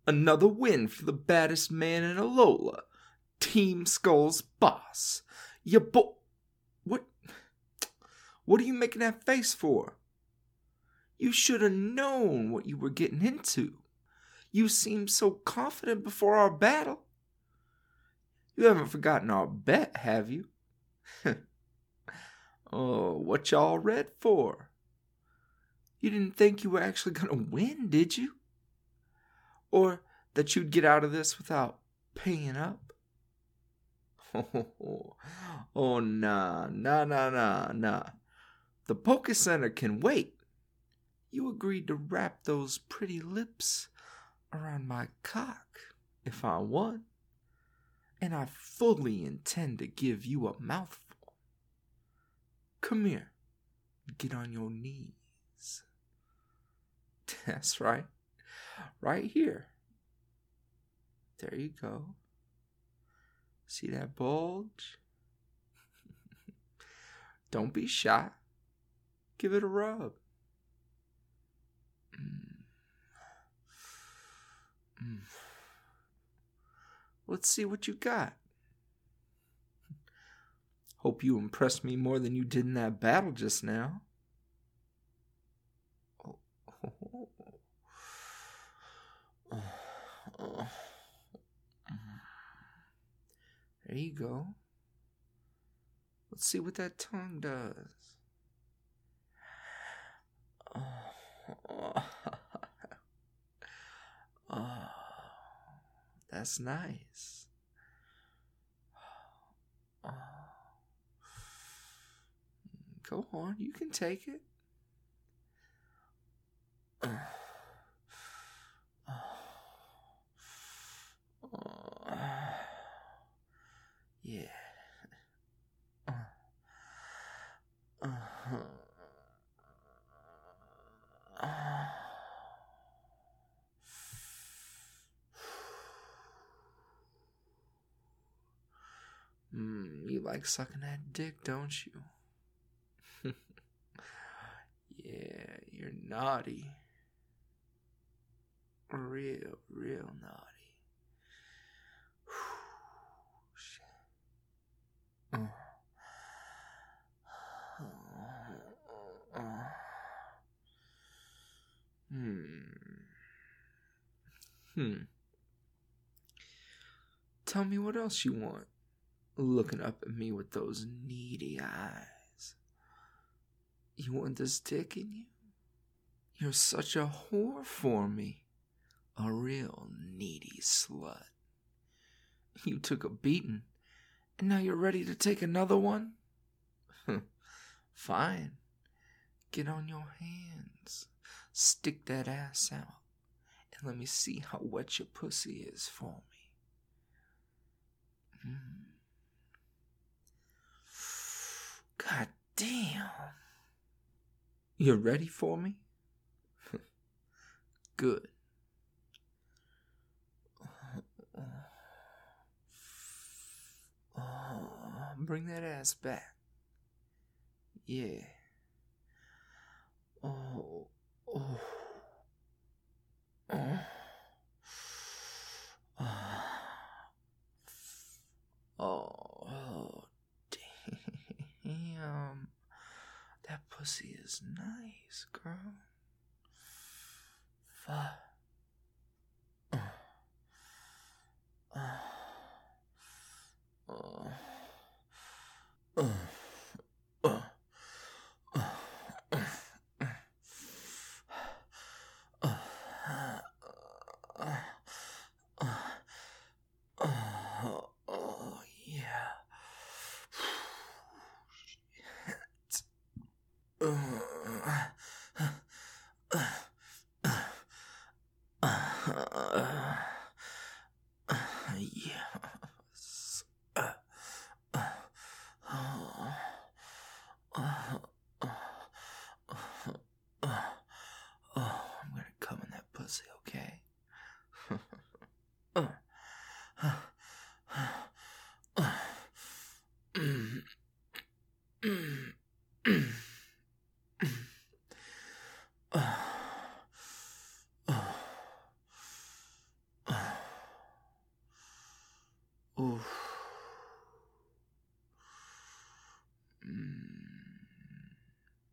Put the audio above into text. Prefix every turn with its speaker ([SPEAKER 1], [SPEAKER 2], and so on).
[SPEAKER 1] Another win for the baddest man in Alola. Team Skull's boss. Ya What? What are you making that face for? You should have known what you were getting into. You seemed so confident before our battle. You haven't forgotten our bet, have you? Oh, what y'all read for? You didn't think you were actually gonna win, did you? Or that you'd get out of this without paying up? Oh, nah. The Poke Center can wait. You agreed to wrap those pretty lips around my cock if I won. And I fully intend to give you a mouthful. Come here. Get on your knees. That's right. Right here. There you go. See that bulge? Don't be shy. Give it a rub. Let's see what you got. Hope you impressed me more than you did in that battle just now. There you go. Let's see what that tongue does. Oh, that's nice. Go on, you can take it. Yeah. You like sucking that dick, don't you? Yeah, you're naughty. Real naughty. Shit. Tell me what else you want. Looking up at me with those needy eyes. You want this dick in you? You're such a whore for me. A real needy slut. You took a beating, and now you're ready to take another one? Fine. Get on your hands. Stick that ass out, and let me see how wet your pussy is for me. God damn. You ready for me? Good. Bring that ass back. Yeah. Oh. Damn. That pussy is nice, girl. Fuck. Yes. I'm gonna come in that pussy, okay? Oof. Mm.